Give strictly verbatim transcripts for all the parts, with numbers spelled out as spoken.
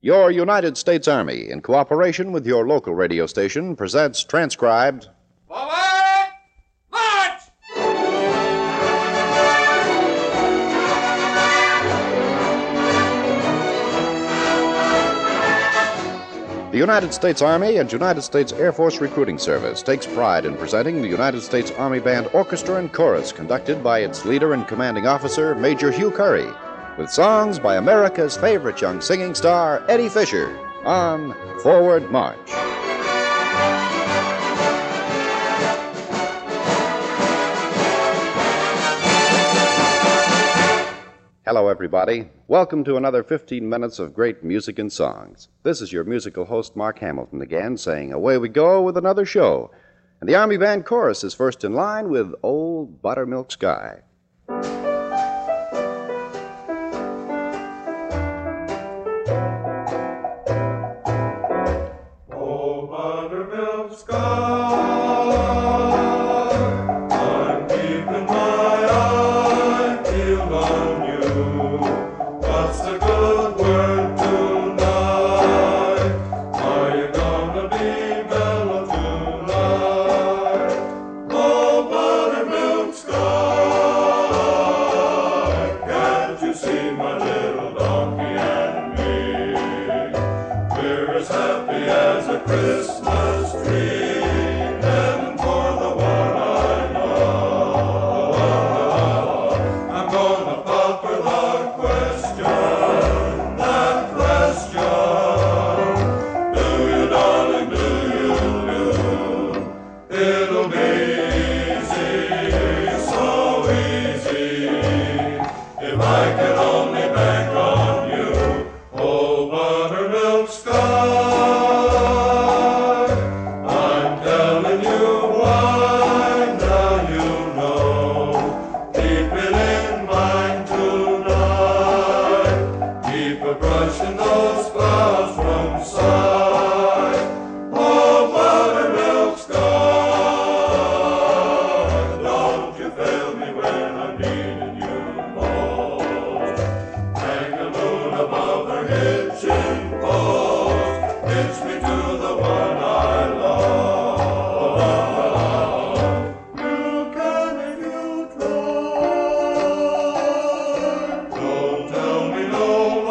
Your United States Army, in cooperation with your local radio station, presents transcribed. Forward! March! The United States Army and United States Air Force Recruiting Service takes pride in presenting the United States Army Band Orchestra and Chorus, conducted by its leader and commanding officer, Major Hugh Curry, with songs by America's favorite young singing star, Eddie Fisher, on Forward March. Hello, everybody. Welcome to another fifteen minutes of great music and songs. This is your musical host, Mark Hamilton, again, saying away we go with another show. And the Army Band Chorus is first in line with Old Buttermilk Sky. Oh, buttermilk sky, I'm keeping my eye peeled on you. What's the good word tonight? Are you gonna be mellow tonight? Oh, buttermilk sky, can't you see my little donkey and me? We're as happy as a Christmas tree, heading for the one I love. I'm gonna pupper the question, that question. Do you, darling, do you, do? It'll be easy, so easy, if I can only bank on you. Oh, buttermilk sky, I'm telling you why, now you know. Keep it in mind tonight. Keep a brushing those clouds from sight. Oh, buttermilk sky, don't you fail me when I'm needing you most. Hang the moon above her hitching post, hitch me to the one I love. You can if you try. Don't tell me no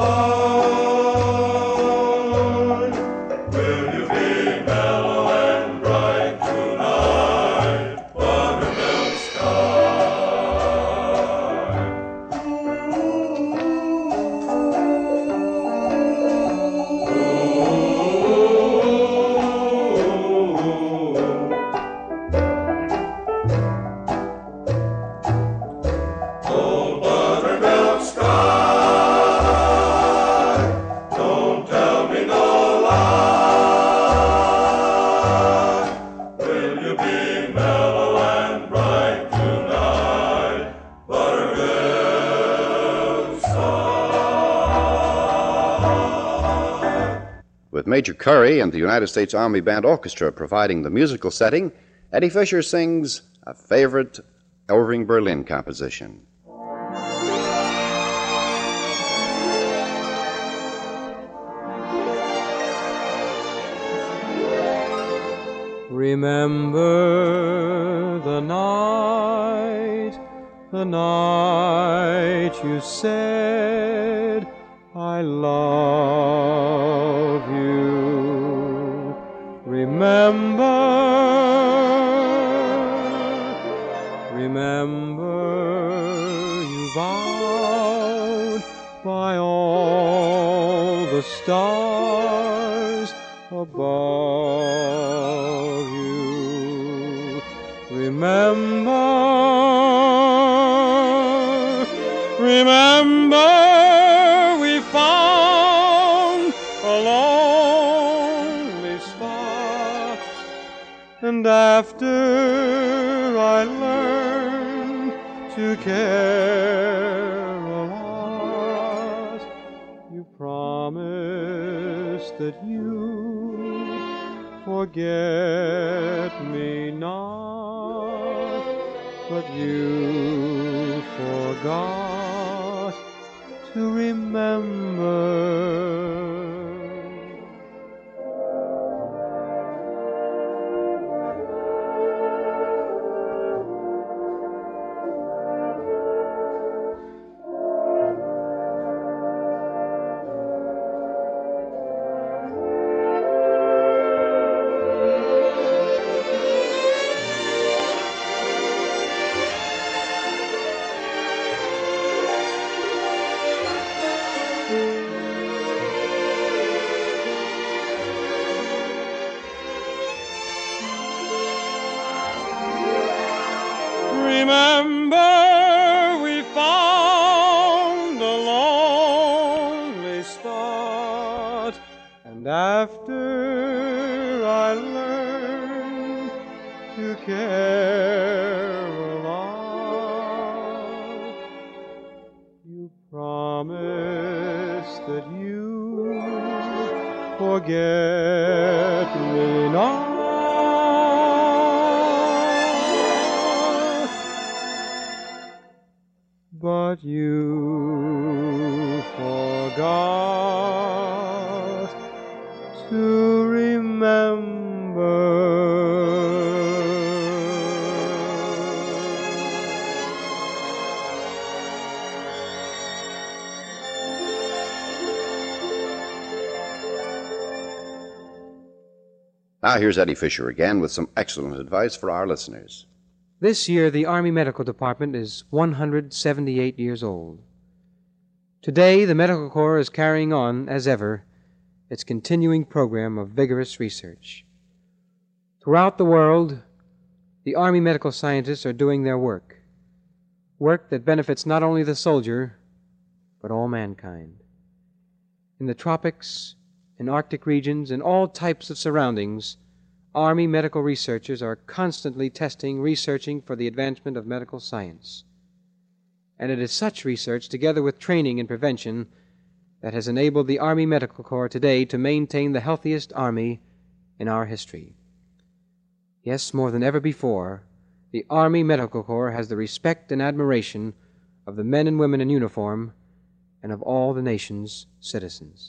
lie. Will you be mellow and bright tonight, buttermilk sky? Oh, buttermilk sky, don't tell me no lie. Will you be mellow and bright tonight, buttermilk sky? With Major Curry and the United States Army Band Orchestra providing the musical setting, Eddie Fisher sings a favorite Irving Berlin composition. Remember the night, the night you said I love you. Remember, remember you vowed by all the stars above you. Remember, remember we found a lonely spot, and after I learned to care a lot, you promised that you'd forget me not, but you forgot to remember And after I learn to care a lot, you promise that you forget me not. But you forgot to remember. Now here's Eddie Fisher again with some excellent advice for our listeners. This year, the Army Medical Department is one hundred seventy-eight years old. Today, the Medical Corps is carrying on, as ever, its continuing program of vigorous research. Throughout the world, the Army medical scientists are doing their work, work that benefits not only the soldier, but all mankind. In the tropics, in Arctic regions, in all types of surroundings, Army medical researchers are constantly testing, researching for the advancement of medical science. And it is such research, together with training and prevention, that has enabled the Army Medical Corps today to maintain the healthiest Army in our history. Yes, more than ever before, the Army Medical Corps has the respect and admiration of the men and women in uniform and of all the nation's citizens.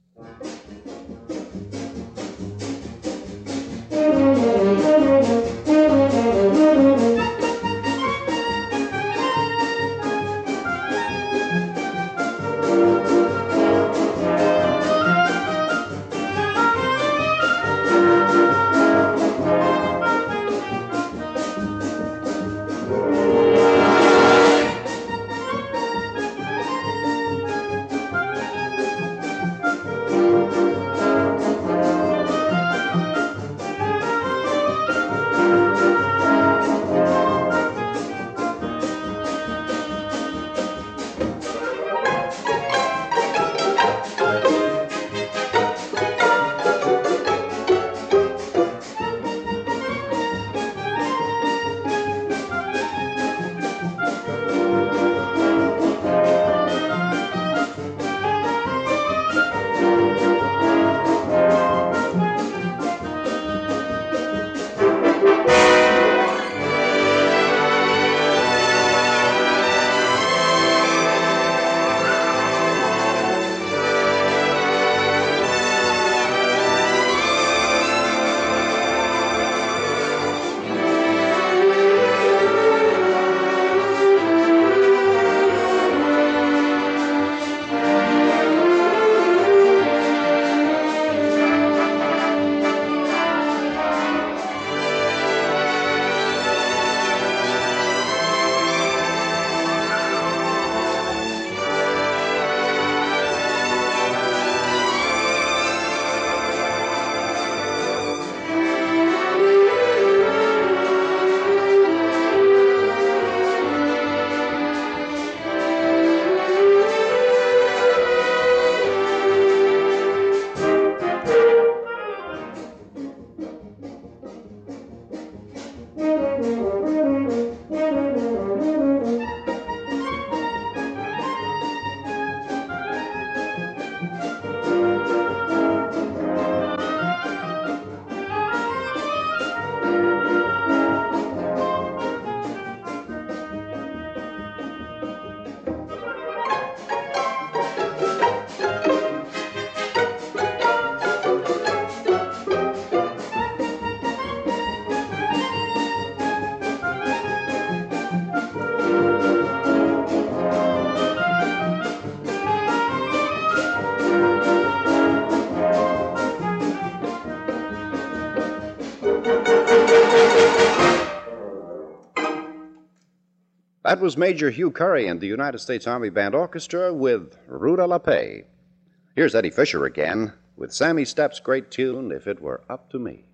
That was Major Hugh Curry and the United States Army Band Orchestra with Ruta La Paix. Here's Eddie Fisher again with Sammy Stepp's great tune, If It Were Up to Me.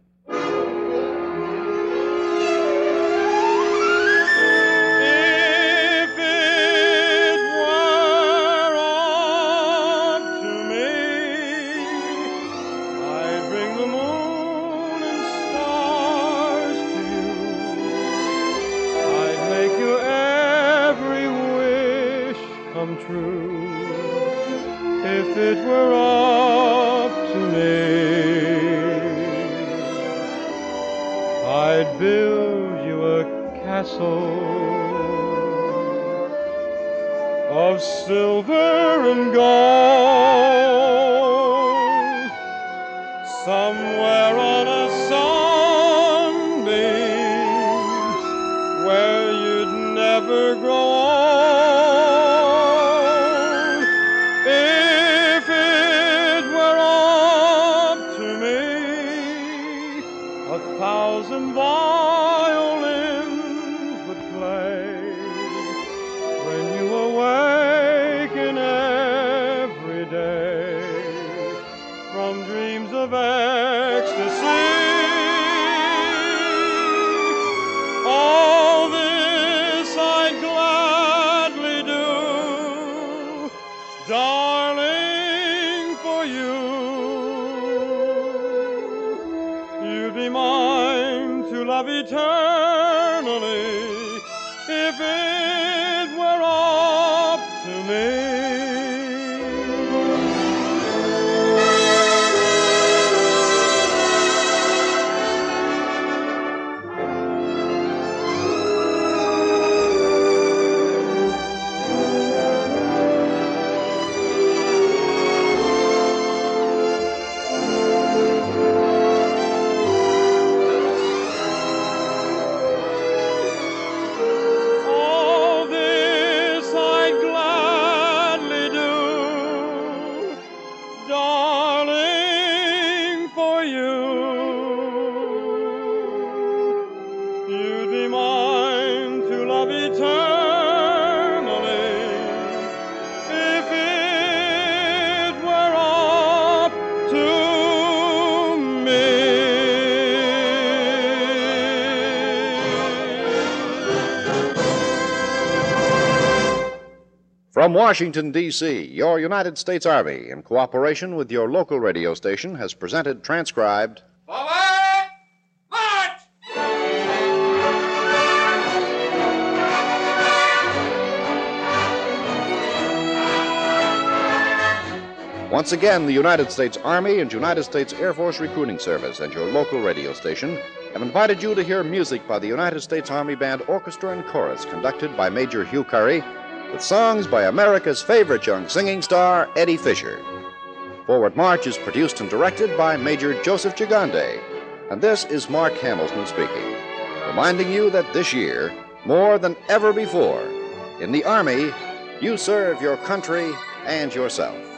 If it were up to me, it were up to me, I'd build you a castle of silver and gold, somewhere on a sunbeam where you'd never grow old. If it were up to me, a thousand violins would play when you awaken every day from dreams of ecstasy. All this I'd gladly do, darling, for you. You'd be mine to love eternally if it were up to me. All this I'd gladly do, darling, for you. You'd be mine to love eternally if it were up to me. From Washington, D C, your United States Army, in cooperation with your local radio station, has presented transcribed Forward! March! Once again, the United States Army and United States Air Force Recruiting Service and your local radio station have invited you to hear music by the United States Army Band Orchestra and Chorus, conducted by Major Hugh Curry, with songs by America's favorite young singing star, Eddie Fisher. Forward March is produced and directed by Major Joseph Gigande, and this is Mark Hamilton speaking, reminding you that this year, more than ever before, in the Army, you serve your country and yourself.